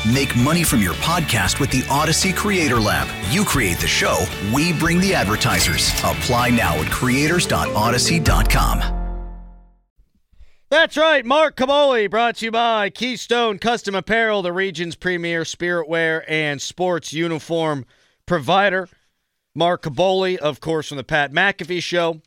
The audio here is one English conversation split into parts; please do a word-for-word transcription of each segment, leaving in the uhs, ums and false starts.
Make money from your podcast with the Odyssey Creator Lab. You create the show, we bring the advertisers. Apply now at creators dot odyssey dot com. That's right, Mark Kaboly, brought to you by Keystone Custom Apparel, the region's premier spirit wear and sports uniform provider. Mark Kaboly, of course, from the Pat McAfee Show,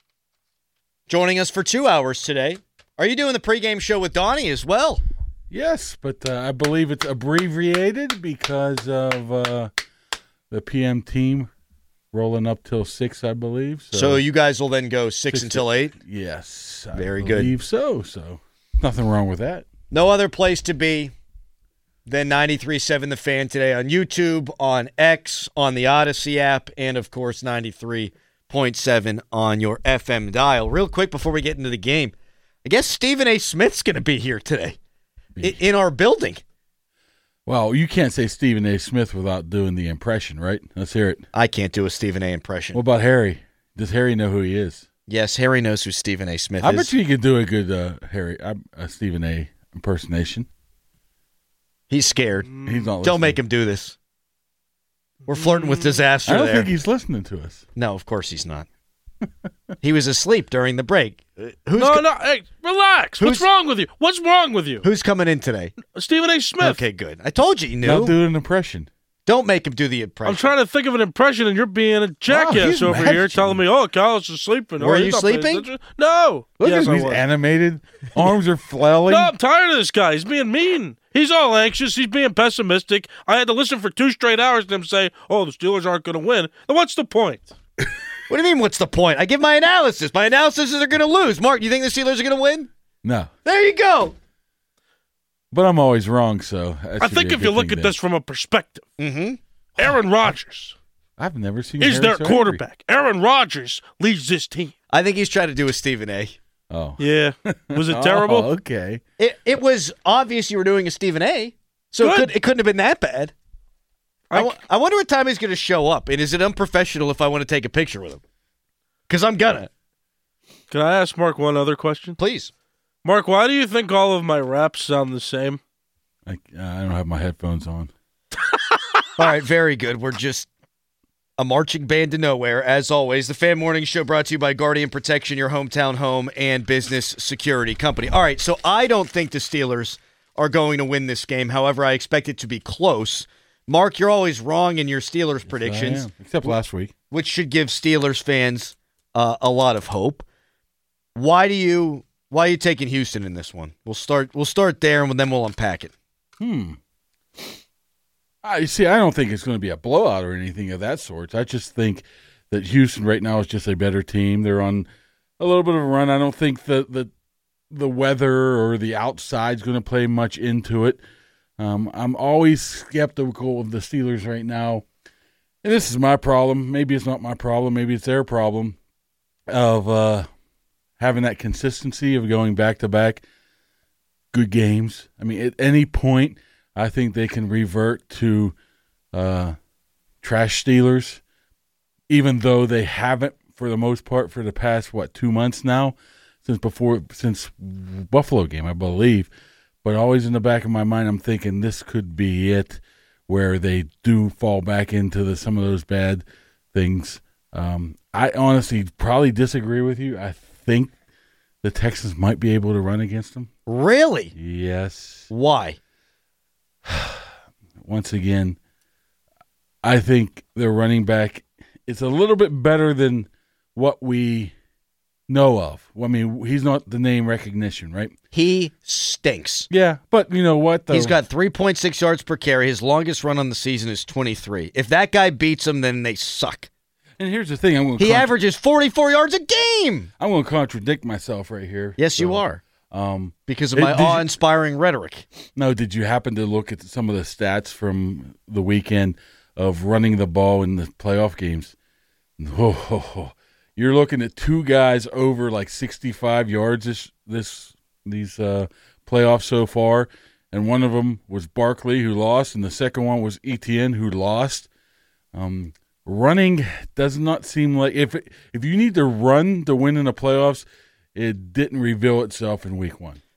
joining us for two hours today. Are you doing the pregame show with Donnie as well? Yes, but uh, I believe it's abbreviated because of uh, the P M team rolling up till six, I believe. So, so you guys will then go six, six until eight? Yes. Very I good. believe so. So nothing wrong with that. No other place to be than ninety-three point seven The Fan today on YouTube, on X, on the Odyssey app, and, of course, ninety-three point seven on your F M dial. Real quick before we get into the game, I guess Stephen A. Smith's going to be here today in, in our building. Well, you can't say Stephen A. Smith without doing the impression, right? Let's hear it. I can't do a Stephen A. impression. What about Harry? Does Harry know who he is? Yes, Harry knows who Stephen A. Smith I is. I bet you he could do a good uh, Harry, uh, uh, Stephen A. impersonation. He's scared. He's not listening. Don't make him do this. We're flirting with disaster I don't there. think he's listening to us. No, of course he's not. He was asleep during the break. Uh, who's no, co- no, hey, relax. Who's- What's wrong with you? What's wrong with you? Who's coming in today? Stephen A. Smith. Okay, good. I told you you knew. Now do an impression. Don't make him do the impression. I'm trying to think of an impression, and you're being a jackass he's over mad here at you. telling me, oh, Kyle's is sleeping. Were oh, you he's not paying sleeping? attention." No. Look yes, at him. I He's was. animated. Arms are flailing. No, I'm tired of this guy. He's being mean. He's all anxious. He's being pessimistic. I had to listen for two straight hours to him say, oh, the Steelers aren't going to win. Then what's the point? What do you mean, what's the point? I give my analysis. My analysis is they're going to lose. Mark, you think the Steelers are going to win? No. There you go. But I'm always wrong, so that I should think be a if you good look thing at then. this from a perspective, Mm-hmm. Aaron Rodgers I've never seen is Harry their so angry. quarterback. Aaron Rodgers leads this team. I think he's trying to do a Stephen A. Oh. Yeah. Was it terrible? Oh, okay. It, it was obvious you were doing a Stephen A., so it, Good. could, it couldn't have been that bad. I, I- w- I wonder what time he's going to show up, and is it unprofessional if I want to take a picture with him? Because I'm going to. Can I ask Mark one other question? Please. Mark, why do you think all of my raps sound the same? I, I don't have my headphones on. All right, very good. We're just a marching band to nowhere, as always. The Fan Morning Show brought to you by Guardian Protection, your hometown home and business security company. All right, so I don't think the Steelers are going to win this game. However, I expect it to be close. Mark, you're always wrong in your Steelers predictions, I am, except last week. which should give Steelers fans uh, a lot of hope. Why do you why are you taking Houston in this one? We'll start we'll start there and then we'll unpack it. Hmm. I see. I don't think it's going to be a blowout or anything of that sort. I just think that Houston right now is just a better team. They're on a little bit of a run. I don't think that the the weather or the outside's going to play much into it. Um, I'm always skeptical of the Steelers right now, and this is my problem. Maybe it's not my problem. Maybe it's their problem of uh, having that consistency of going back to back good games. I mean, at any point, I think they can revert to uh, trash Steelers, even though they haven't for the most part for the past, what, two months now, since before, since Buffalo game, I believe. But always in the back of my mind, I'm thinking this could be it, where they do fall back into the, some of those bad things. Um, I honestly probably disagree with you. I think the Texans might be able to run against them. Really? Yes. Why? Once again, I think their running back is a little bit better than what we know of. I mean, he's not the name recognition, right? He stinks. Yeah, but you know what, though? He's got three point six yards per carry. His longest run on the season is twenty-three. If that guy beats him, then they suck. And here's the thing. I'm going to He contra- averages forty-four yards a game. I'm going to contradict myself right here. Yes, So, you are. Um, Because of It- my did you- awe-inspiring rhetoric. no, did you happen to look at some of the stats from the weekend of running the ball in the playoff games? Oh, ho, ho. You're looking at two guys over like sixty-five yards this this these uh, playoffs so far, and one of them was Barkley, who lost, and the second one was Etienne, who lost. Um, running does not seem like if if you need to run to win in the playoffs, it didn't reveal itself in week one.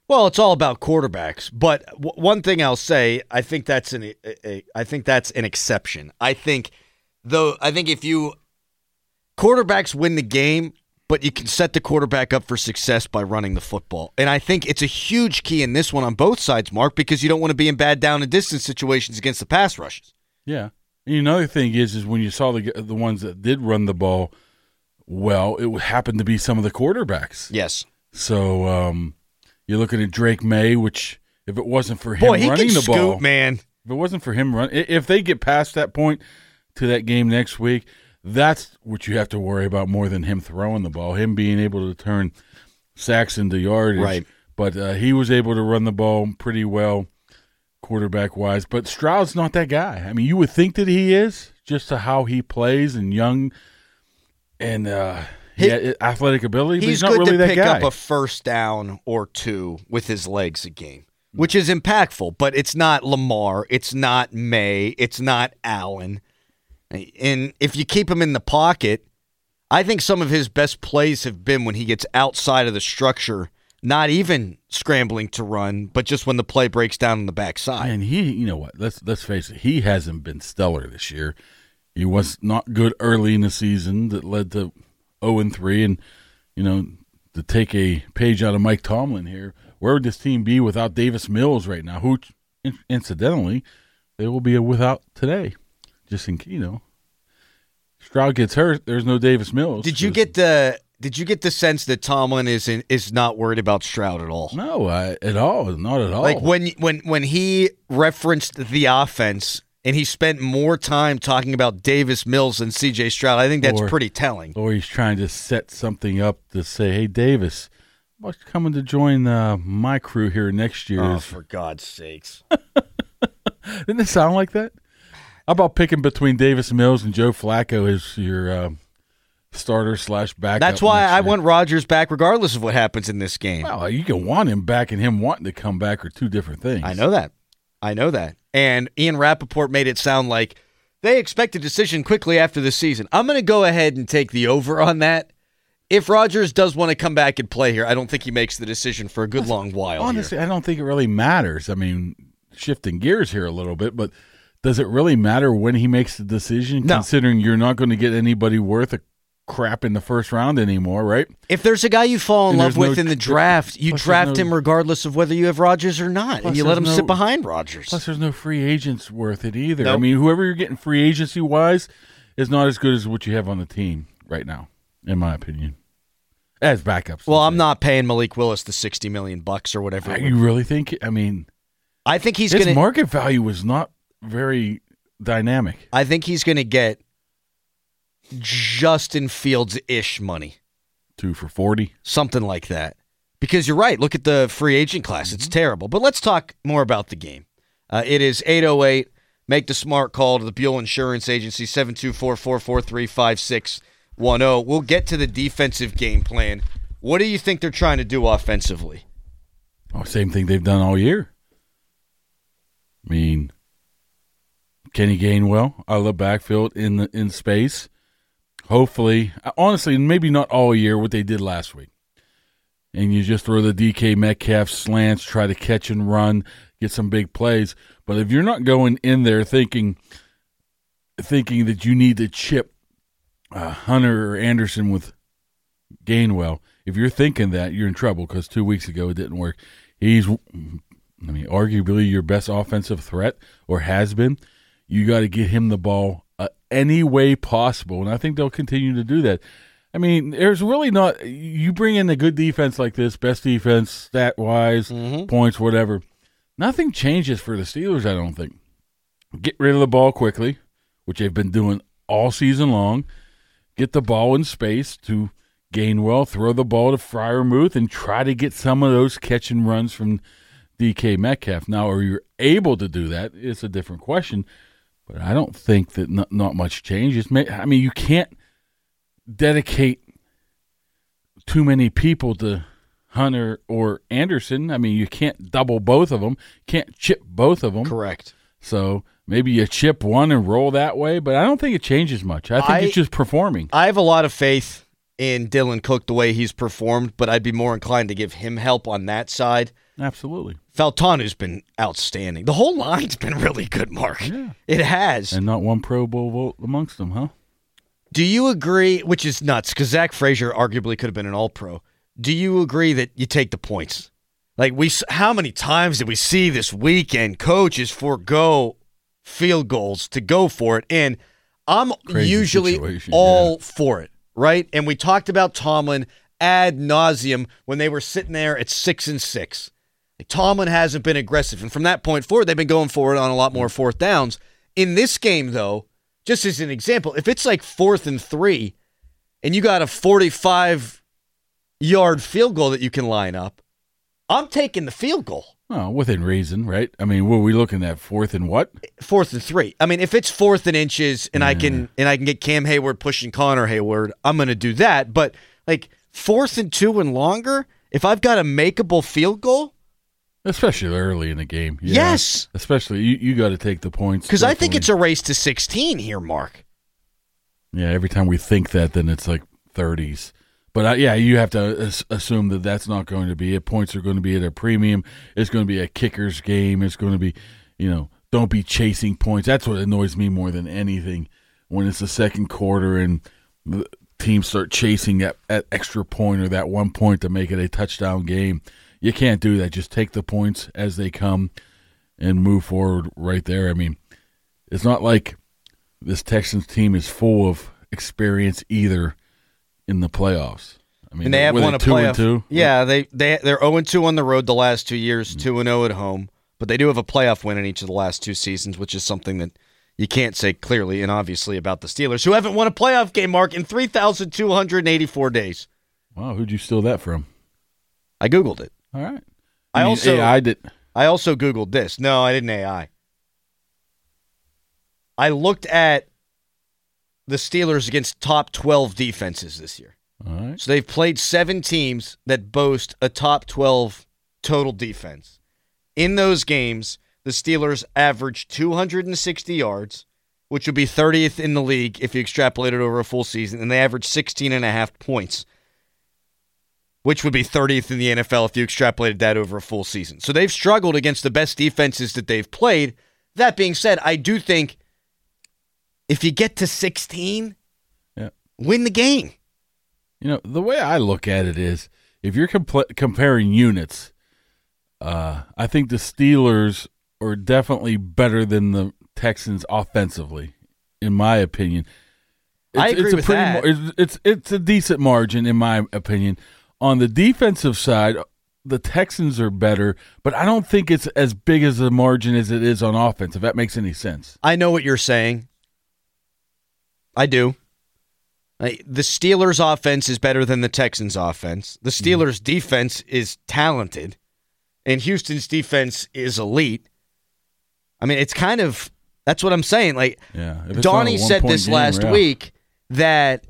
Well, it's all about quarterbacks, but w- one thing I'll say, I think that's an a, a, I think that's an exception. I think though I think if you quarterbacks win the game, but you can set the quarterback up for success by running the football. And I think it's a huge key in this one on both sides, Mark, because you don't want to be in bad down and distance situations against the pass rushes. Yeah. And another thing is is when you saw the the ones that did run the ball well, it happened to be some of the quarterbacks. Yes. So um you're looking at Drake May, which if it wasn't for him Boy, he running can the scoot, ball, man. If it wasn't for him run, if they get past that point to that game next week, that's what you have to worry about more than him throwing the ball. Him being able to turn sacks into yardage. Right. But uh, he was able to run the ball pretty well, quarterback wise. But Stroud's not that guy. I mean, you would think that he is, just to how he plays and young and. Uh, He- yeah, athletic ability, but He's, he's not good really to that pick guy. up a first down or two with his legs a game, which is impactful, but it's not Lamar. It's not May. It's not Allen. And if you keep him in the pocket, I think some of his best plays have been when he gets outside of the structure, not even scrambling to run, but just when the play breaks down on the backside. And he, you know what? Let's let's face it. He hasn't been stellar this year. He was not good early in the season. That led to oh and three, and you know, to take a page out of Mike Tomlin here, where would this team be without Davis Mills right now? Who, incidentally, they will be without today. Just in you know, Stroud gets hurt. There's no Davis Mills. Did you get the Did you get the sense that Tomlin is in, is not worried about Stroud at all? No, I, at all, not at all. Like when when when he referenced the offense and he spent more time talking about Davis Mills than C J Stroud, I think that's Or- pretty telling. or he's trying to set something up to say, "Hey, Davis, what's coming to join uh, my crew here next year?" Oh, for God's sakes! Didn't it sound like that? How about picking between Davis Mills and Joe Flacco as your uh, starter slash backup? That's why next I year? want Rodgers back, regardless of what happens in this game. Well, you can want him back and him wanting to come back are two different things. I know that. I know that. And Ian Rappaport made it sound like they expect a decision quickly after the season. I'm going to go ahead and take the over on that. If Rodgers does want to come back and play here, I don't think he makes the decision for a good long while. Honestly, here. I don't think it really matters. I mean, shifting gears here a little bit, but does it really matter when he makes the decision, No. considering you're not going to get anybody worth a crap in the first round anymore, right? If there's a guy you fall in And love there's with no- in the draft, you plus draft there's no- him regardless of whether you have Rodgers or not, Plus and you let him there's sit no- behind Rodgers. Plus, there's no free agents worth it either. I Nope. mean, whoever you're getting free agency wise is not as good as what you have on the team right now, in my opinion. As backups. Well, let's I'm say. not paying Malik Willis the sixty million bucks or whatever. it You would- really think? I mean, I think he's his going to. market value was not very dynamic. I think he's going to get Justin Fields-ish money, Two for forty. something like that. Because you're right. Look at the free agent class; it's terrible. But let's talk more about the game. Uh, it is eight oh eight. Make the smart call to the Buell Insurance Agency, seven two four, four four three, five six one zero. We'll get to the defensive game plan. What do you think they're trying to do offensively? Oh, same thing they've done all year. I mean, Kenny Gainwell out of the backfield in the in space. Hopefully, honestly, maybe not all year what they did last week. And you just throw the D K Metcalf slants, try to catch and run, get some big plays. But if you're not going in there thinking thinking that you need to chip uh, Hunter or Anderson with Gainwell, if you're thinking that, you're in trouble because two weeks ago it didn't work. He's, I mean, arguably your best offensive threat or has been. You got to get him the ball uh, any way possible, and I think they'll continue to do that. I mean, there's really not – you bring in a good defense like this, best defense, stat-wise, Mhm. points, whatever. Nothing changes for the Steelers, I don't think. Get rid of the ball quickly, which they've been doing all season long. Get the ball in space to Gainwell, throw the ball to Freiermuth, and try to get some of those catch and runs from D K Metcalf. Now, are you able to do that? It's a different question, but I don't think that not, not much changes. I mean, you can't dedicate too many people to Hunter or Anderson. I mean, you can't double both of them. Can't chip both of them. Correct. So maybe you chip one and roll that way, but I don't think it changes much. I think I- it's just performing. I have a lot of faith in Dylan Cook, the way he's performed, but I'd be more inclined to give him help on that side. Absolutely. Faltanu's been outstanding. The whole line's been really good, Mark. Yeah. It has. And not one Pro Bowl vote amongst them, huh? Do you agree, which is nuts, because Zach Frazier arguably could have been an all-pro. Do you agree that you take the points? Like, we, how many times did we see this weekend coaches forego field goals to go for it? And I'm Crazy usually situation, all yeah. for it, right? And we talked about Tomlin ad nauseum when they were sitting there at six and six. Like, Tomlin hasn't been aggressive, and from that point forward, they've been going for it on a lot more fourth downs. In this game, though, just as an example, if it's like fourth and three, and you got a forty-five-yard field goal that you can line up, I'm taking the field goal. Oh, within reason, right? I mean, were we looking at fourth and what? Fourth and three. I mean, if it's fourth and inches, and yeah. I can and I can get Cam Hayward pushing Connor Hayward, I'm going to do that. But like fourth and two and longer, if I've got a makeable field goal, especially early in the game, yeah. Yes, especially you, you got to take the points because I think it's a race to sixteen here, Mark. Yeah, every time we think that, then it's like thirties. But, uh, yeah, you have to as- assume that that's not going to be it. Points are going to be at a premium. It's going to be a kicker's game. It's going to be, you know, don't be chasing points. That's what annoys me more than anything when it's the second quarter and the teams start chasing that, that extra point or that one point to make it a touchdown game. You can't do that. Just take the points as they come and move forward right there. I mean, it's not like this Texans team is full of experience either in the playoffs. I mean, And they have won a two playoff. and two? Yeah, they they they're zero and two on the road the last two years, two and zero at home. But they do have a playoff win in each of the last two seasons, which is something that you can't say clearly and obviously about the Steelers, who haven't won a playoff game, Mark, in three thousand two hundred eighty-four days. Wow, who'd you steal that from? I googled it. All right. I You mean also A I did. I also googled this. No, I didn't A I. I looked at the Steelers against top twelve defenses this year. All right. So they've played seven teams that boast a top twelve total defense. In those games, the Steelers averaged two hundred sixty yards, which would be thirtieth in the league if you extrapolate it over a full season, and they averaged sixteen and a half points, which would be thirtieth in the N F L if you extrapolated that over a full season. So they've struggled against the best defenses that they've played. That being said, I do think if you get to sixteen, Yeah. win the game. You know, the way I look at it is if you're compl- comparing units, uh, I think the Steelers are definitely better than the Texans offensively, in my opinion. It's, I agree it's a with pretty that. Mar- it's, it's it's a decent margin, in my opinion. On the defensive side, the Texans are better, but I don't think it's as big as a margin as it is on offense, if that makes any sense. I know what you're saying. I do. Like, the Steelers' offense is better than the Texans' offense. The Steelers' mm. defense is talented, and Houston's defense is elite. I mean, it's kind of – that's what I'm saying. Like, yeah, Donnie said this game, last yeah. week that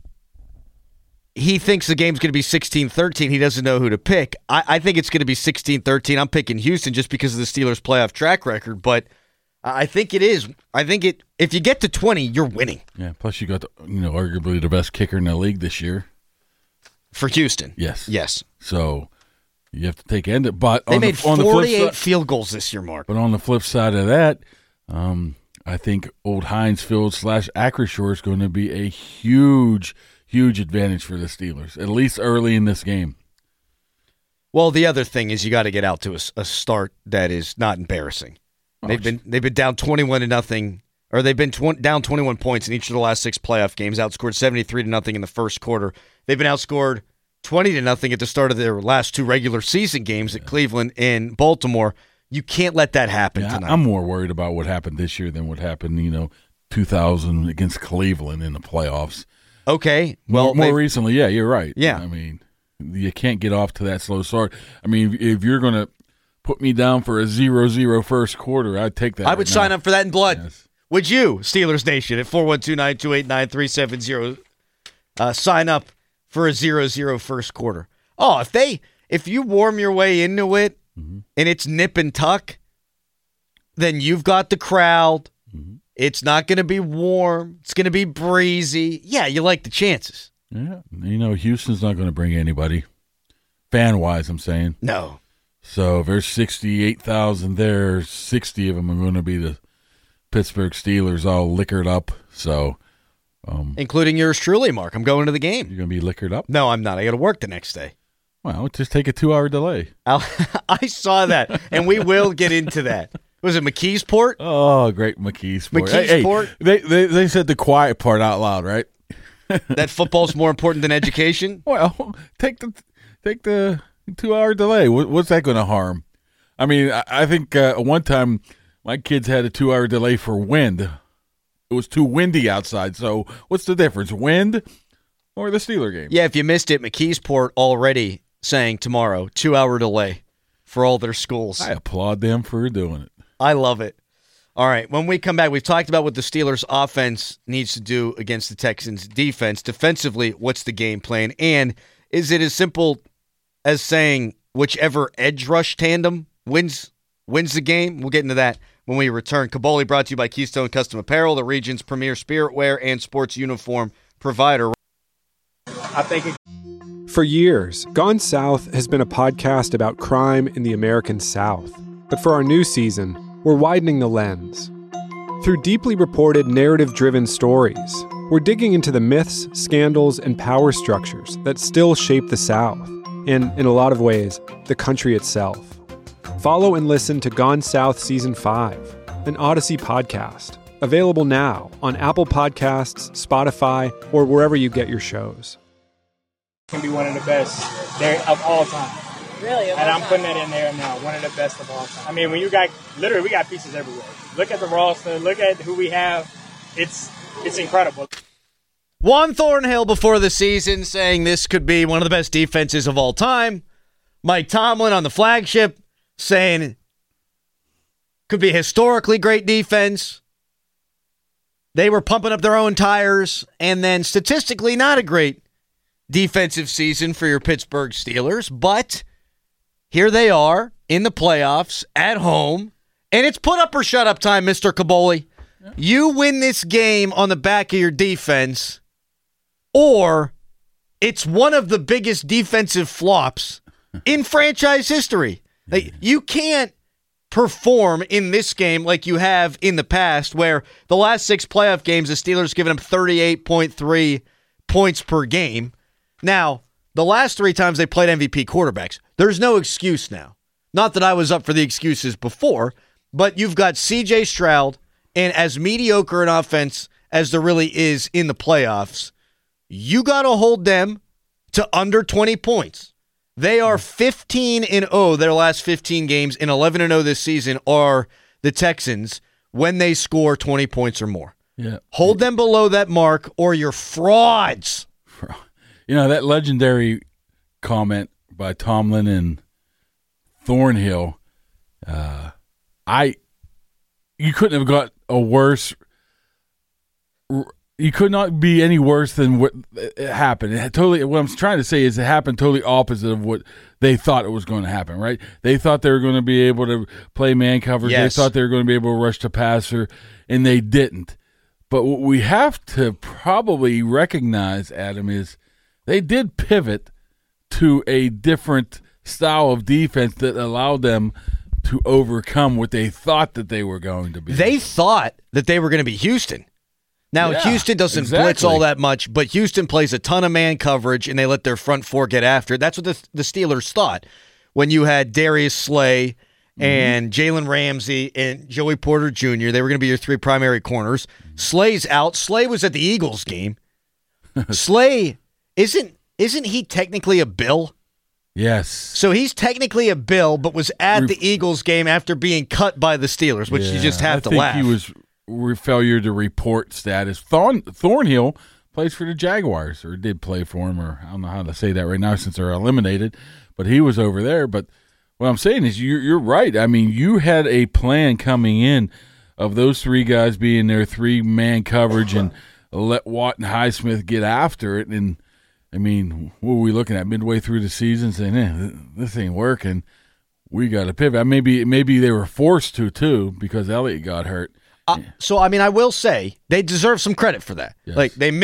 he thinks the game's going to be sixteen thirteen. He doesn't know who to pick. I, I think it's going to be sixteen thirteen. I'm picking Houston just because of the Steelers' playoff track record, but – I think it is. I think it. If you get to twenty, you're winning. Yeah. Plus, you got the, you know arguably the best kicker in the league this year for Houston. Yes. Yes. So you have to take end it. But they on made the, on forty-eight the flip field goals this year, Mark. But on the flip side of that, um, I think Old Heinz Field slash Acrisure is going to be a huge, huge advantage for the Steelers, at least early in this game. Well, the other thing is you got to get out to a, a start that is not embarrassing. They've been they've been down twenty-one to nothing, or they've been tw- down twenty-one points in each of the last six playoff games. Outscored seventy-three to nothing in the first quarter. They've been outscored twenty to nothing at the start of their last two regular season games yeah. at Cleveland and Baltimore. You can't let that happen yeah, tonight. I'm more worried about what happened this year than what happened, you know, two thousand against Cleveland in the playoffs. Okay, well, more, more recently, yeah, you're right. Yeah, I mean, you can't get off to that slow start. I mean, if you're going to put me down for a zero zero first quarter, I'd take that. I right would now. sign up for that in blood. Yes. Would you, Steelers Nation, at four one two, nine two eight, nine three seven zero, uh, sign up for a zero zero first quarter? Oh, if they, if you warm your way into it mm-hmm. and it's nip and tuck, then you've got the crowd. Mm-hmm. It's not going to be warm. It's going to be breezy. Yeah, you like the chances. Yeah, you know, Houston's not going to bring anybody, fan-wise, I'm saying. No. So if there's sixty-eight thousand there, sixty of them are going to be the Pittsburgh Steelers all liquored up. So, um, including yours truly, Mark. I'm going to the game. You're going to be liquored up? No, I'm not. I got to work the next day. Well, just take a two-hour delay. I'll, I saw that, and we will get into that. Was it McKeesport? Oh, great McKeesport. McKeesport. Hey, hey, they, they they said the quiet part out loud, right? That football's more important than education? Well, take the take the two-hour delay. What, what's that going to harm? I mean, I, I think uh, one time my kids had a two-hour delay for wind. It was too windy outside. So what's the difference, wind or the Steeler game? Yeah, if you missed it, McKeesport already saying tomorrow, two-hour delay for all their schools. I applaud them for doing it. I love it. All right, when we come back, we've talked about what the Steelers' offense needs to do against the Texans' defense. Defensively, what's the game plan? And is it as simple as saying whichever edge rush tandem wins wins the game? We'll get into that when we return. Kaboly brought to you by Keystone Custom Apparel, the region's premier spirit wear and sports uniform provider. I think it- For years, Gone South has been a podcast about crime in the American South. But for our new season, we're widening the lens. Through deeply reported, narrative-driven stories, we're digging into the myths, scandals, and power structures that still shape the South, and, in a lot of ways, the country itself. Follow and listen to Gone South Season five, an Odyssey podcast, available now on Apple Podcasts, Spotify, or wherever you get your shows. Can be one of the best there of all time. Really? And I'm putting that in there now, one of the best of all time. I mean, when you got, literally, we got pieces everywhere. Look at the roster, look at who we have. It's it's incredible. Juan Thornhill before the season saying this could be one of the best defenses of all time. Mike Tomlin on the flagship saying could be a historically great defense. They were pumping up their own tires, and then statistically not a great defensive season for your Pittsburgh Steelers, but here they are in the playoffs at home, and it's put up or shut up time, Mister Kaboly. Yeah. You win this game on the back of your defense, or it's one of the biggest defensive flops in franchise history. Like, you can't perform in this game like you have in the past, where the last six playoff games, the Steelers given them thirty-eight point three points per game. Now, the last three times they played M V P quarterbacks, there's no excuse now. Not that I was up for the excuses before, but you've got C J Stroud, and as mediocre an offense as there really is in the playoffs, you got to hold them to under twenty points. They are fifteen and oh their last fifteen games, and eleven and oh this season are the Texans when they score twenty points or more. Yeah. Hold them below that mark or you're frauds. You know, that legendary comment by Tomlin and Thornhill, uh, I you couldn't have got a worse you could not be any worse than what happened. It had totally what I'm trying to say is it happened totally opposite of what they thought it was going to happen, right? They thought they were going to be able to play man coverage. Yes. They thought they were going to be able to rush to passer, and they didn't. But what we have to probably recognize, Adam, is they did pivot to a different style of defense that allowed them to overcome what they thought that they were going to be. They thought that they were going to be Houston. Now, Yeah, Houston doesn't exactly. blitz all that much, but Houston plays a ton of man coverage, and they let their front four get after it. That's what the, the Steelers thought when you had Darius Slay and mm-hmm. Jalen Ramsey and Joey Porter Junior They were going to be your three primary corners. Slay's out. Slay was at the Eagles game. Slay, isn't isn't he technically a Bill? Yes. So he's technically a Bill, but was at Re- the Eagles game after being cut by the Steelers, which yeah, you just have I to think laugh. He was re- failure to report status. Thorn, Thornhill plays for the Jaguars, or did play for him, or I don't know how to say that right now since they're eliminated, but he was over there. But what I'm saying is you're, you're right. I mean, you had a plan coming in of those three guys being their three-man coverage and let Watt and Highsmith get after it. And, I mean, what were we looking at midway through the season saying, eh, this ain't working. We got to pivot. Maybe maybe they were forced to, too, because Elliott got hurt. Uh, so, I mean, I will say they deserve some credit for that. Yes. Like, they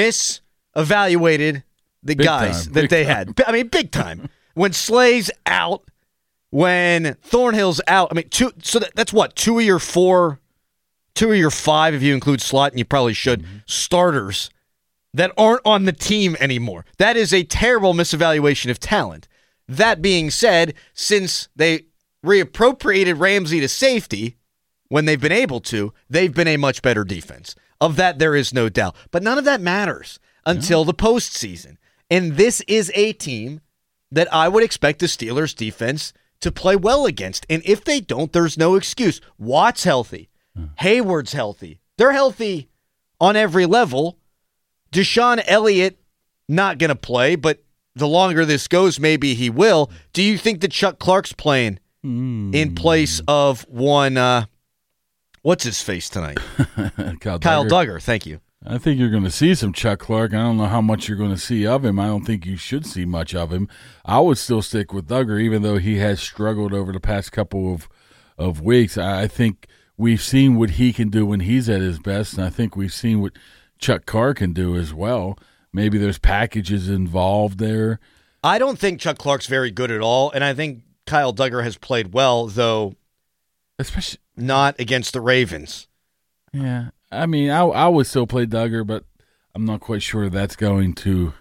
misevaluated the Big guys time. that Big they time. had. I mean, big time. When Slay's out when Thornhill's out. I mean, two. So that, that's what two of your four, two of your five, if you include Slot, and you probably should, mm-hmm. starters that aren't on the team anymore. That is a terrible misevaluation of talent. That being said, since they reappropriated Ramsey to safety when they've been able to, they've been a much better defense. Of that, there is no doubt. But none of that matters until the postseason. And this is a team that I would expect the Steelers' defense to play well against. And if they don't, there's no excuse. Watt's healthy. Hayward's healthy. They're healthy on every level. Deshaun Elliott, not going to play, but the longer this goes, maybe he will. Do you think that Chuck Clark's playing mm. in place of one, uh, what's his face tonight? Kyle, Kyle Duggar. Duggar, thank you. I think you're going to see some Chuck Clark. I don't know how much you're going to see of him. I don't think you should see much of him. I would still stick with Duggar, even though he has struggled over the past couple of, of weeks. I think we've seen what he can do when he's at his best, and I think we've seen what Chuck Clark can do as well. Maybe there's packages involved there. I don't think Chuck Clark's very good at all, and I think Kyle Duggar has played well, though especially not against the Ravens. Yeah, I mean, I, I would still play Duggar, but I'm not quite sure that's going to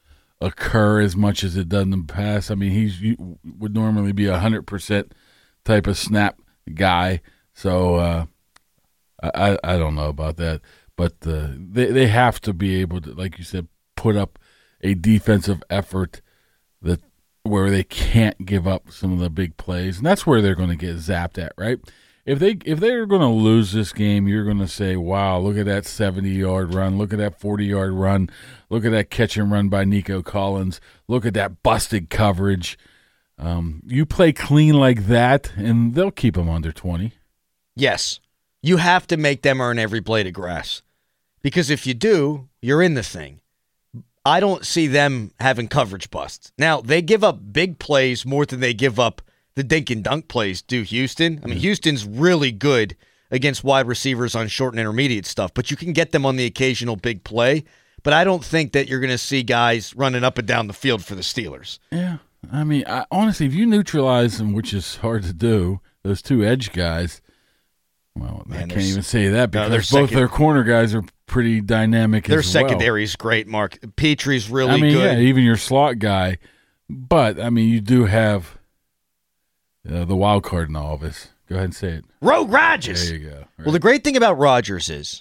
occur as much as it done in the past. I mean, he's you, would normally be a one hundred percent type of snap guy, so uh, I, I don't know about that. But uh, they they have to be able to, like you said, put up a defensive effort that where they can't give up some of the big plays, and that's where they're going to get zapped at, right? If they if they're going to lose this game, you're going to say, "Wow, look at that seventy-yard run! Look at that forty-yard run! Look at that catch and run by Nico Collins! Look at that busted coverage!" Um, you play clean like that, and they'll keep them under twenty. Yes, you have to make them earn every blade of grass. Because if you do, you're in the thing. I don't see them having coverage busts. Now, they give up big plays more than they give up the dink and dunk plays do Houston. I mean, Houston's really good against wide receivers on short and intermediate stuff, but you can get them on the occasional big play. But I don't think that you're going to see guys running up and down the field for the Steelers. Yeah. I mean, I, honestly, if you neutralize them, which is hard to do, those two edge guys, well, Man, I can't even say that because no, both second, their corner guys are pretty dynamic their as well. Their secondary's great, Mark. Petrie's really I mean, good. Yeah, even your slot guy. But, I mean, you do have uh, the wild card in all of this. Go ahead and say it. Rogue Rodgers. There you go. Right. Well, the great thing about Rodgers is,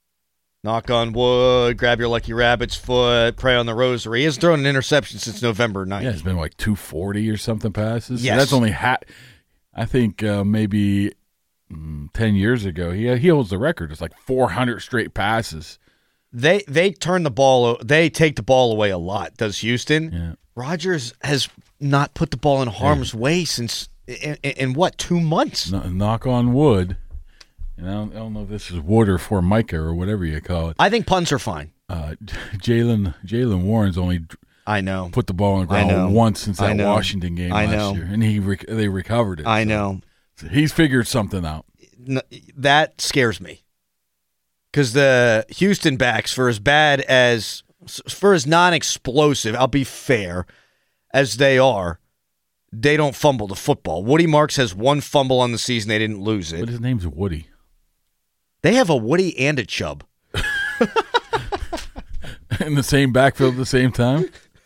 knock on wood, grab your lucky rabbit's foot, pray on the rosary. He hasn't thrown an interception since November ninth. Yeah, it's been like two forty or something passes. Yes. So that's only ha- I think uh, maybe mm, ten years ago. He he holds the record. It's like four hundred straight passes. They they turn the ball. They take the ball away a lot. Does Houston? Yeah. Rodgers has not put the ball in harm's yeah. way since in, in, in what two months? No, knock on wood. And I don't, I don't know if this is wood or Formica or whatever you call it. I think punts are fine. Uh, Jalen Jalen Warren's only I know put the ball on the ground once since that Washington game I last know. year, and he rec- they recovered it. I so. know. So he's figured something out. No, that scares me because the Houston backs, for as bad as for as non-explosive, I'll be fair, as they are, they don't fumble the football. Woody Marks has one fumble on the season. They didn't lose it. But his name's Woody. They have a Woody and a Chubb. In the same backfield at the same time?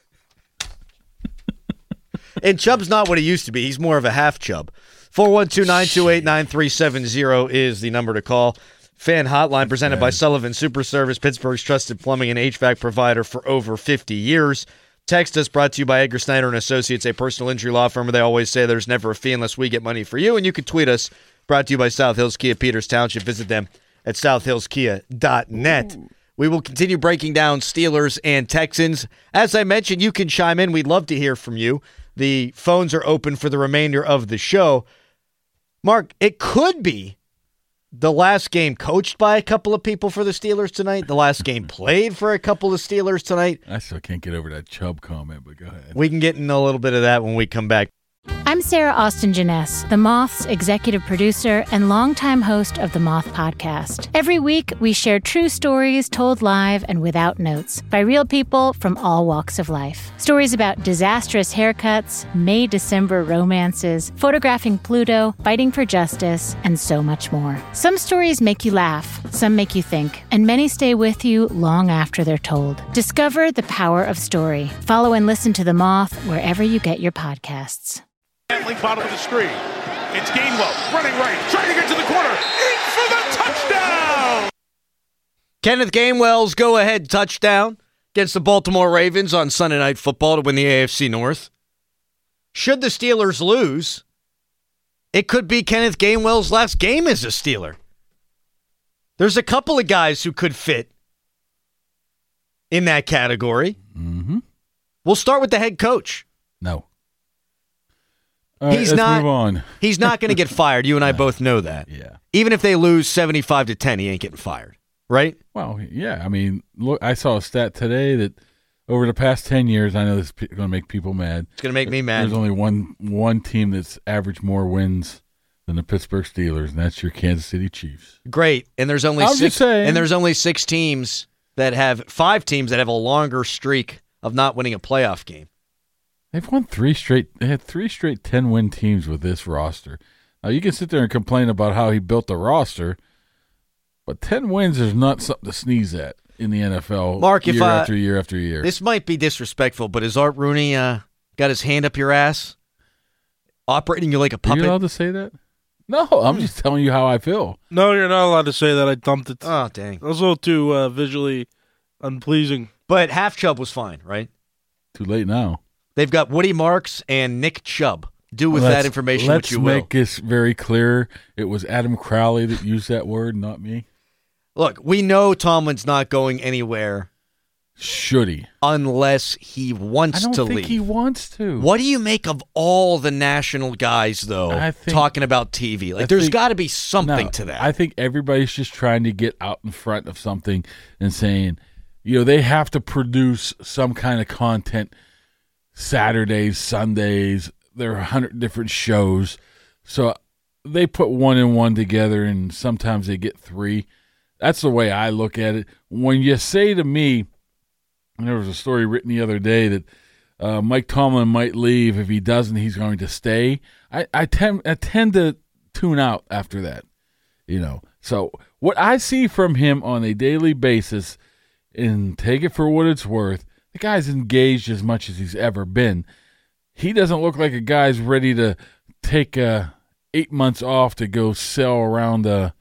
And Chubb's not what he used to be. He's more of a half Chubb. four one two, nine two eight, nine three seven zero is the number to call. Fan Hotline presented by Sullivan Super Service, Pittsburgh's trusted plumbing and H V A C provider for over fifty years. Text us, brought to you by Edgar Snyder and Associates, a personal injury law firm where they always say there's never a fee unless we get money for you. And you can tweet us, brought to you by South Hills Kia, Peters Township. Visit them at south hills kia dot net. Ooh. We will continue breaking down Steelers and Texans. As I mentioned, you can chime in. We'd love to hear from you. The phones are open for the remainder of the show. Mark, it could be the last game coached by a couple of people for the Steelers tonight, the last game played for a couple of Steelers tonight. I still can't get over that Chubb comment, but go ahead. We can get into a little bit of that when we come back. I'm Sarah Austin Janess, The Moth's executive producer and longtime host of the Moth Podcast. Every week, we share true stories told live and without notes by real people from all walks of life. Stories about disastrous haircuts, May-December romances, photographing Pluto, fighting for justice, and so much more. Some stories make you laugh, some make you think, and many stay with you long after they're told. Discover the power of story. Follow and listen to The Moth wherever you get your podcasts. Bottom of the screen. It's Gainwell running right, trying to get to the corner. In for the touchdown! Kenneth Gainwell's go-ahead touchdown against the Baltimore Ravens on Sunday Night Football to win the A F C North. Should the Steelers lose, it could be Kenneth Gainwell's last game as a Steeler. There's a couple of guys who could fit in that category. Mm-hmm. We'll start with the head coach. No. All right, he's let's not. move on. He's not going to get fired. You and I both know that. Yeah. Even if they lose seventy-five to ten, he ain't getting fired, right? Well, yeah. I mean, look, I saw a stat today that over the past ten years, I know this is going to make people mad. It's going to make me mad. There's only one one team that's averaged more wins than the Pittsburgh Steelers, and that's your Kansas City Chiefs. Great, and there's only I'm six. just saying. And there's only six teams that have five teams that have a longer streak of not winning a playoff game. They've won three straight. They had three straight ten-win teams with this roster. Now, you can sit there and complain about how he built the roster, but ten wins is not something to sneeze at in the N F L Mark, year if I, after year after year. This might be disrespectful, but has Art Rooney uh, got his hand up your ass? Operating you like a Are puppet? you allowed to say that? No, I'm just telling you how I feel. No, you're not allowed to say that. I dumped it. Oh, dang. That was a little too uh, visually unpleasing. But Half Chubb was fine, right? Too late now. They've got Woody Marks and Nick Chubb. Do with Let's- that information what let's you will. make this very clear. It was Adam Crowley that used that word, not me. Look, we know Tomlin's not going anywhere Should he? unless he wants I don't to think leave. he wants to. What do you make of all the national guys, though, I think- talking about T V? Like, I there's think- got to be something No, to that. I think everybody's just trying to get out in front of something and saying, you know, they have to produce some kind of content Saturdays, Sundays. There are a hundred different shows. So they put one and one together, and sometimes they get three. That's the way I look at it. When you say to me, and there was a story written the other day that uh, Mike Tomlin might leave. If he doesn't, he's going to stay. I, I, tend, I tend to tune out after that. You know, so what I see from him on a daily basis, and take it for what it's worth, the guy's engaged as much as he's ever been. He doesn't look like a guy's ready to take uh, eight months off to go sail around the,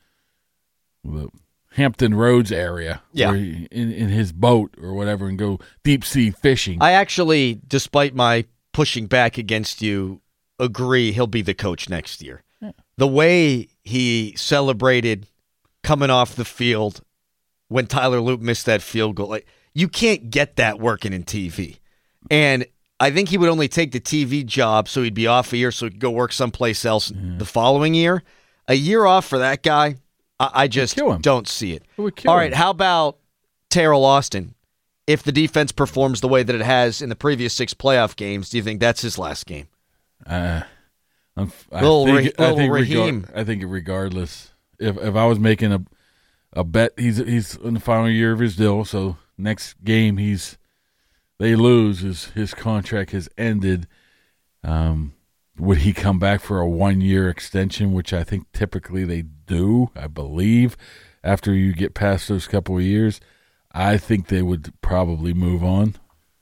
the Hampton Roads area, Yeah. where he, in, in his boat or whatever, and go deep sea fishing. I actually, despite my pushing back against you, agree he'll be the coach next year. Yeah. The way he celebrated coming off the field when Tyler Loop missed that field goal, like, you can't get that working in T V. And I think he would only take the T V job so he'd be off a year so he could go work someplace else Yeah. the following year. A year off for that guy, I, I just kill him. don't see it. It would kill All him. right, how about Terrell Austin? If the defense performs the way that it has in the previous six playoff games, do you think that's his last game? Uh, I'm, I Little think, Ra- I little think Raheem. I think regardless, if if I was making a a bet, he's he's in the final year of his deal. So next game he's they lose, his his contract has ended. Um, would he come back for a one year extension, which I think typically they do, I believe, after you get past those couple of years? I think they would probably move on.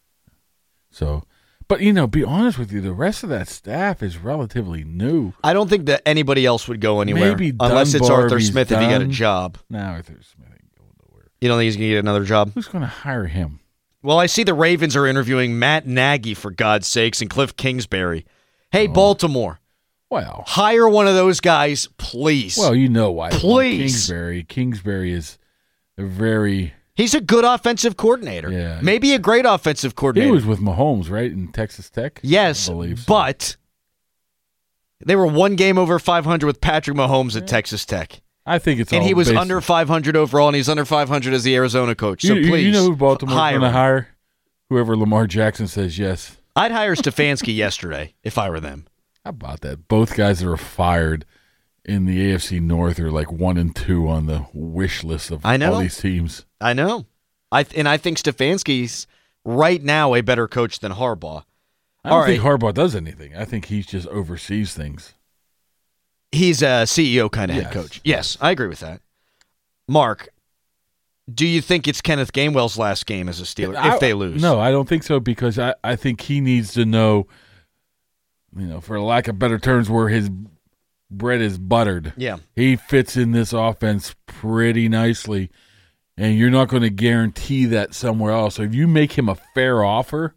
So, but you know, be honest with you, the rest of that staff is relatively new. I don't think that anybody else would go anywhere Maybe unless it's Dunbar, Arthur he's Smith if he got a done. job. Now Arthur Smith ain't going nowhere. You don't think he's going to get another job? Who's going to hire him? Well, I see the Ravens are interviewing Matt Nagy, for God's sakes, and Cliff Kingsbury. Hey, Baltimore, Well, hire one of those guys, please. well, you know why. Please. Kingsbury. Kingsbury is a very. He's a good offensive coordinator. Yeah. Maybe a great offensive He coordinator. was with Mahomes, right, in Texas Tech? yes, I believe so. but they were one game over five hundred with Patrick Mahomes at Texas Tech. I think it's And all he was based- under five hundred overall, and he's under five hundred as the Arizona coach. So you, you- please, you know who Baltimore's hire going to him. hire? Whoever Lamar Jackson says yes. I'd hire Stefanski yesterday if I were them. How about that? Both guys that are fired in the A F C North are like one and two on the wish list of I know. all these teams. I know. I th- and I think Stefanski's right now a better coach than Harbaugh. I don't All think right. Harbaugh does anything. I think he just oversees things. He's a C E O kind of Yes. head coach. Yes, I agree with that. Mark, do you think it's Kenneth Gainwell's last game as a Steeler I- if they lose? No, I don't think so because I, I think he needs to know, you know, for lack of better terms, where his bread is buttered. Yeah. He fits in this offense pretty nicely, and you're not going to guarantee that somewhere else. So if you make him a fair offer,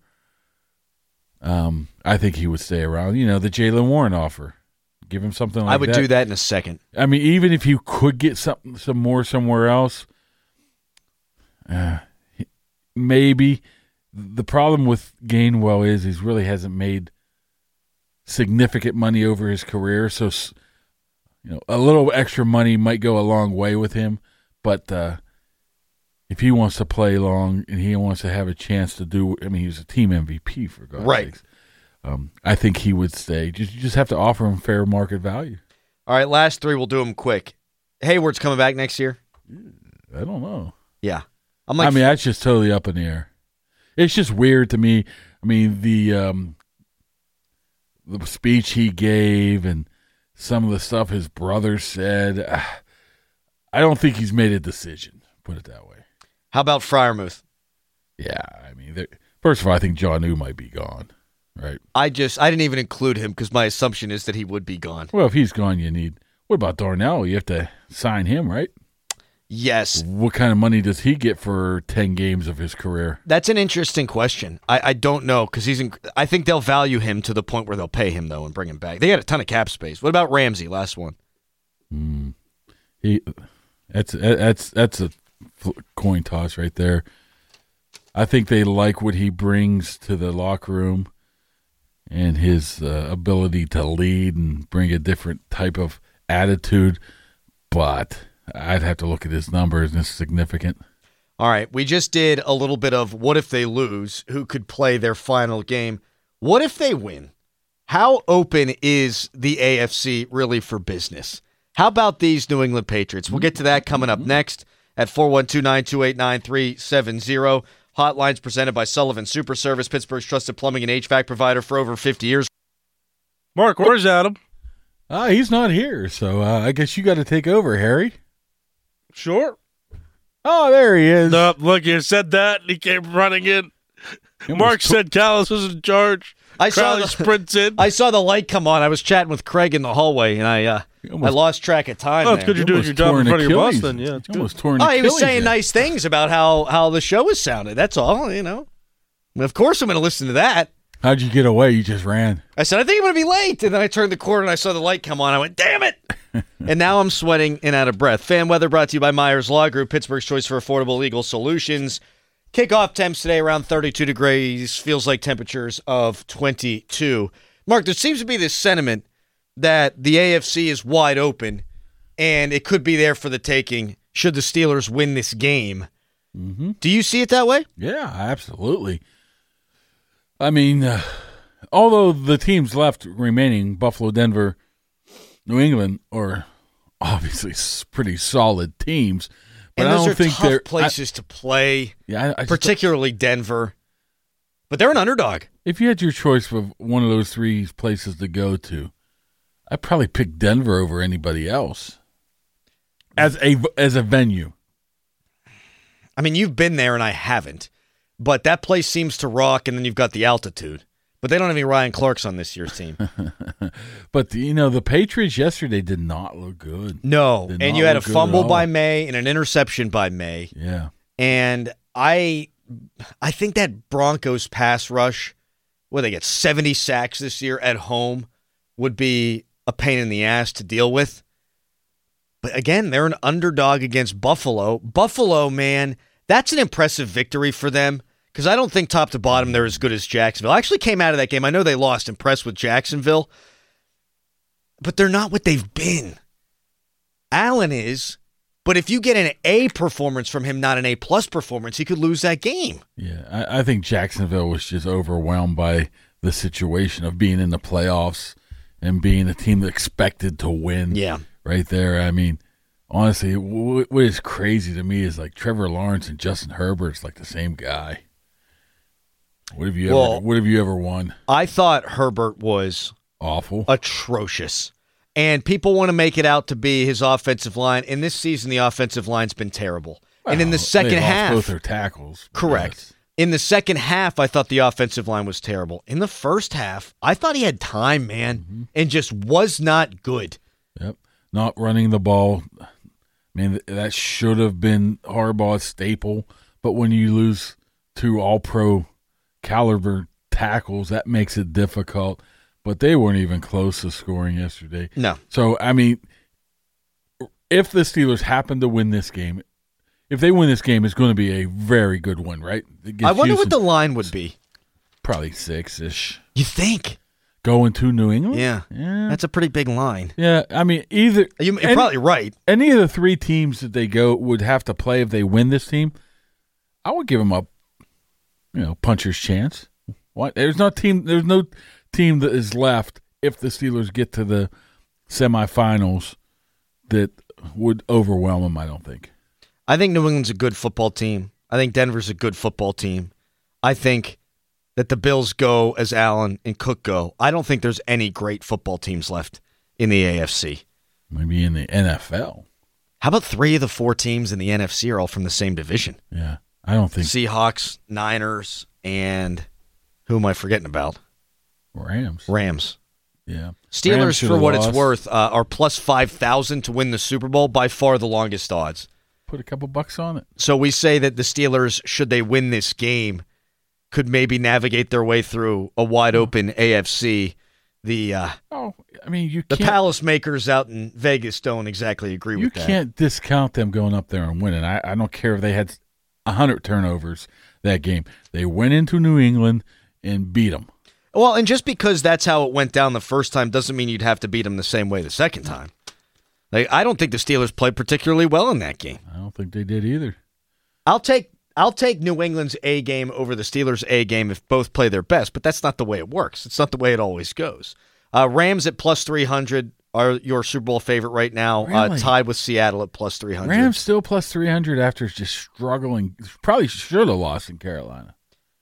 um, I think he would stay around. You know, the Jaylen Warren offer. Give him something like I would that. do that in a second. I mean, even if you could get something, some more somewhere else, uh, maybe. The problem with Gainwell is he really hasn't made significant money over his career, so you know a little extra money might go a long way with him. But uh, if he wants to play long and he wants to have a chance to do, I mean, he was a team M V P for God's Right. sakes. Um, I think he would stay. Just, you just have to offer him fair market value. All right, last three. We'll do them quick. Hayward's coming back next year. I don't know. Yeah, I'm like. I mean, that's just totally up in the air. It's just weird to me. I mean, the um, the speech he gave and some of the stuff his brother said. uh, I don't think he's made a decision. Put it that way. how about Freiermuth? Yeah, I mean, there- first of all, I think Jonnu might be gone. Right. I just I didn't even include him because my assumption is that he would be gone. Well, if he's gone, you need. What about Darnell? You have to sign him, right? Yes, What kind of money does he get for ten games of his career? that's an interesting question. I, I don't know because he's. In, I think they'll value him to the point where they'll pay him though and bring him back. They got a ton of cap space. What about Ramsey? Last one. Mm. He, that's that's that's a coin toss right there. I think they like what he brings to the locker room and his uh, ability to lead and bring a different type of attitude, but I'd have to look at his numbers, and it's significant. All right, we just did a little bit of what if they lose, who could play their final game. What if they win? How open is the A F C really for business? How about these New England Patriots? We'll get to that coming up next at four one two, nine two eight, nine three seven zero. Hotlines presented by Sullivan Super Service, Pittsburgh's trusted plumbing and H V A C provider for over fifty years. Mark, where's Adam? Ah, he's not here, so uh, I guess you got to take over, Harry. Sure. Oh, there he is. No, look, you said that, and he came running in. He almost Mark tw- said Callis was in charge. I saw Crowley the- sprints in. I saw the light come on. I was chatting with Craig in the hallway, and I uh, almost- I lost track of time. Oh, it's there. good you're doing almost your job tore in an front of your boss Achilles. then. Yeah, it's good. Almost torn Oh, he was Achilles saying there. nice things about how, how the show has sounded. That's all, you know. Of course I'm going to listen to that. How'd you get away? You just ran. I said, I think I'm going to be late. And then I turned the corner and I saw the light come on. I went, damn it. And now I'm sweating and out of breath. Fan weather brought to you by Myers Law Group, Pittsburgh's choice for affordable legal solutions. Kickoff temps today around thirty-two degrees. Feels like temperatures of twenty-two. Mark, there seems to be this sentiment that the A F C is wide open and it could be there for the taking should the Steelers win this game. Mm-hmm. Do you see it that way? Yeah, absolutely. I mean, uh, although the teams left remaining, Buffalo, Denver, New England, are obviously s- pretty solid teams. But And I those don't are think tough they're places to play, I, yeah, I, I just- particularly Denver. But they're an underdog. if you had your choice of one of those three places to go to, I'd probably pick Denver over anybody else as a as a venue. I mean, you've been there and I haven't. But that place seems to rock, and then you've got the altitude. But they don't have any Ryan Clarks on this year's team. But you know, the Patriots yesterday did not look good. No. Did And not you had a look good at fumble all. by May and an interception by May. Yeah. And I I think that Broncos pass rush, where they get seventy sacks this year at home, would be a pain in the ass to deal with. But again, they're an underdog against Buffalo. Buffalo, man, that's an impressive victory for them because I don't think top to bottom they're as good as Jacksonville. I actually came out of that game. I know they lost, impressed with Jacksonville, but they're not what they've been. Allen is. But if you get an A performance from him, not an A-plus performance, he could lose that game. Yeah, I, I think Jacksonville was just overwhelmed by the situation of being in the playoffs and being a team expected to win. Yeah. Right there. I mean, honestly, what is crazy to me is like Trevor Lawrence and Justin Herbert's like the same guy. What have you well, ever what have you ever won? I thought Herbert was awful. Atrocious. And people want to make it out to be his offensive line. In this season, the offensive line's been terrible. Well, and in the second they lost half, both their tackles. Correct. Yes. In the second half, I thought the offensive line was terrible. In the first half, I thought he had time, man, mm-hmm. and just was not good. Yep. Not running the ball. I mean, that should have been Harbaugh's staple. But when you lose two all-pro caliber tackles, that makes it difficult. But they weren't even close to scoring yesterday. No. So, I mean, if the Steelers happen to win this game, if they win this game, it's going to be a very good one, right? I wonder Houston, what the line would be. Probably six-ish. You think? Going to New England? Yeah. yeah. That's a pretty big line. Yeah, I mean, either... You're any, probably right. Any of the three teams that they go would have to play if they win this team, I would give them a, you know, puncher's chance. What? There's no team... There's no... team that is left if the Steelers get to the semifinals that would overwhelm them, I don't think. I think New England's a good football team. I think Denver's a good football team. I think that the Bills go as Allen and Cook go. I don't think there's any great football teams left in the A F C. Maybe in the N F L. How about three of the four teams in the N F C are all from the same division? Yeah, I don't think Seahawks, Niners, and who am I forgetting about? Rams. Rams. Yeah. Steelers, Rams for what lost. it's worth, uh, are plus five thousand to win the Super Bowl, by far the longest odds. Put a couple bucks on it. So we say that the Steelers, should they win this game, could maybe navigate their way through a wide-open A F C. The uh, oh, I mean, you the can't, palace makers out in Vegas don't exactly agree with that. You can't discount them going up there and winning. I, I don't care if they had one hundred turnovers that game. They went into New England and beat them. Well, and just because that's how it went down the first time doesn't mean you'd have to beat them the same way the second time. Like, I don't think the Steelers played particularly well in that game. I don't think they did either. I'll take I'll take New England's A game over the Steelers' A game if both play their best, but that's not the way it works. It's not the way it always goes. Uh, Rams at plus three hundred are your Super Bowl favorite right now, really? uh, tied with Seattle at plus three hundred. Rams still plus three hundred after just struggling. Probably should have lost in Carolina.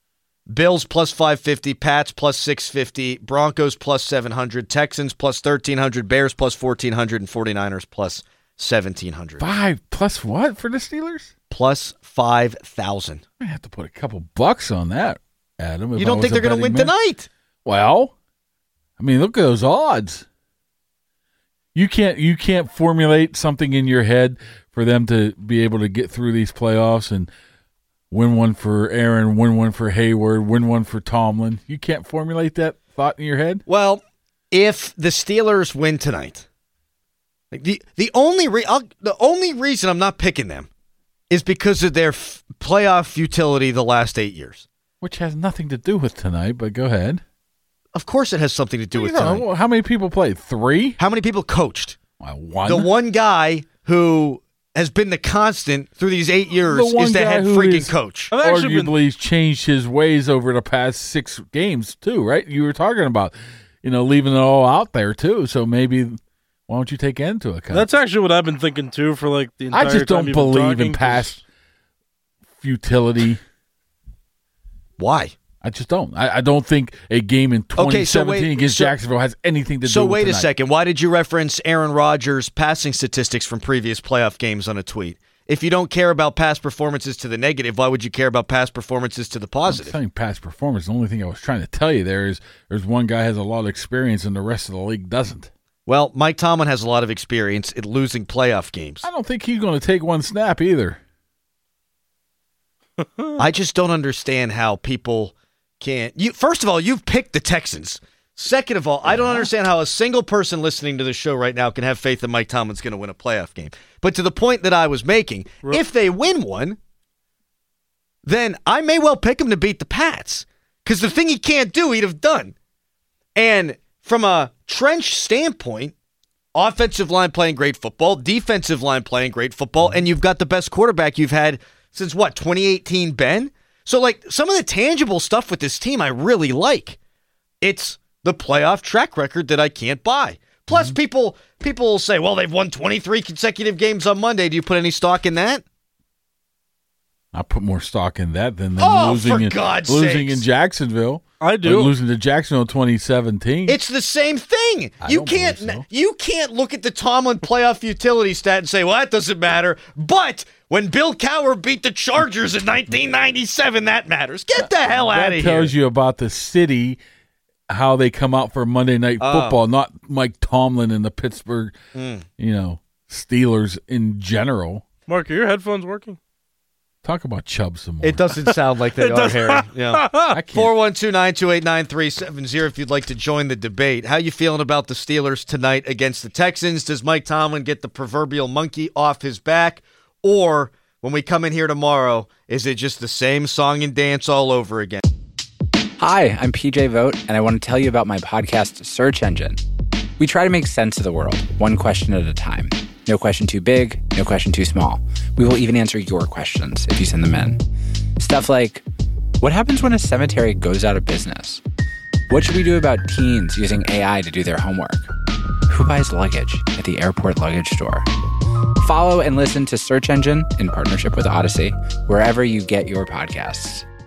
Bills plus five fifty, Pats plus six fifty, Broncos plus seven hundred, Texans plus thirteen hundred, Bears plus fourteen hundred, and 49ers plus seventeen hundred. Five plus what for the Steelers? Plus five thousand. I have to put a couple bucks on that, Adam. You don't think they're going to win man. tonight? Well, I mean, look at those odds. You can't you can't formulate something in your head for them to be able to get through these playoffs and win one for Aaron, win one for Hayward, win one for Tomlin. You can't formulate that thought in your head? Well, if the Steelers win tonight, like the the only re- I'll, the only reason I'm not picking them is because of their f- playoff futility the last eight years. Which has nothing to do with tonight, but go ahead. Of course it has something to do well, with know, tonight. How many people played? Three? How many people coached? Well, one. The one guy who has been the constant through these eight years the is the head freaking coach. Arguably been... changed his ways over the past six games, too, right? You were talking about, you know, leaving it all out there, too. So maybe, why don't you take that into account? That's actually what I've been thinking, too, for like the entire I just time don't believe in cause... past futility. Why? I just don't. I, I don't think a game in twenty seventeen okay, so wait, against so, Jacksonville has anything to so do with wait tonight. a second. Why did you reference Aaron Rodgers' passing statistics from previous playoff games on a tweet? If you don't care about past performances to the negative, why would you care about past performances to the positive? I'm saying past performance. The only thing I was trying to tell you there is there's one guy has a lot of experience and the rest of the league doesn't. Well, Mike Tomlin has a lot of experience at losing playoff games. I don't think he's going to take one snap either. I just don't understand how people can't. You first of all, you've picked the Texans. Second of all, I don't understand how a single person listening to the show right now can have faith that Mike Tomlin's going to win a playoff game. But to the point that I was making, if they win one, then I may well pick him to beat the Pats. Because the thing he can't do, he'd have done. And from a trench standpoint, offensive line playing great football, defensive line playing great football, and you've got the best quarterback you've had since, what, twenty eighteen, Ben? So, like, some of the tangible stuff with this team I really like. It's the playoff track record that I can't buy. Plus, mm-hmm. people people will say, well, they've won twenty-three consecutive games on Monday. Do you put any stock in that? I put more stock in that than, than oh, losing, for in, God's losing sakes. in Jacksonville. I do. Losing to Jacksonville in twenty seventeen. It's the same thing. I you don't can't so. you can't look at the Tomlin playoff utility stat and say, well, that doesn't matter. But when Bill Cowher beat the Chargers in nineteen ninety-seven, that matters. Get the hell out of here. That tells you about the city, how they come out for Monday Night Football, oh. not Mike Tomlin and the Pittsburgh, mm. you know, Steelers in general. Mark, are your headphones working? Talk about Chubb some more. It doesn't sound like they It are, does- Harry. Yeah. four one two, nine two eight, nine three seven zero if you'd like to join the debate. How you feeling about the Steelers tonight against the Texans? Does Mike Tomlin get the proverbial monkey off his back? Or when we come in here tomorrow, is it just the same song and dance all over again? Hi, I'm P J Vogt, and I want to tell you about my podcast, Search Engine. We try to make sense of the world, one question at a time. No question too big, no question too small. We will even answer your questions if you send them in. Stuff like, what happens when a cemetery goes out of business? What should we do about teens using A I to do their homework? Who buys luggage at the airport luggage store? Follow and listen to Search Engine in partnership with Odyssey, wherever you get your podcasts.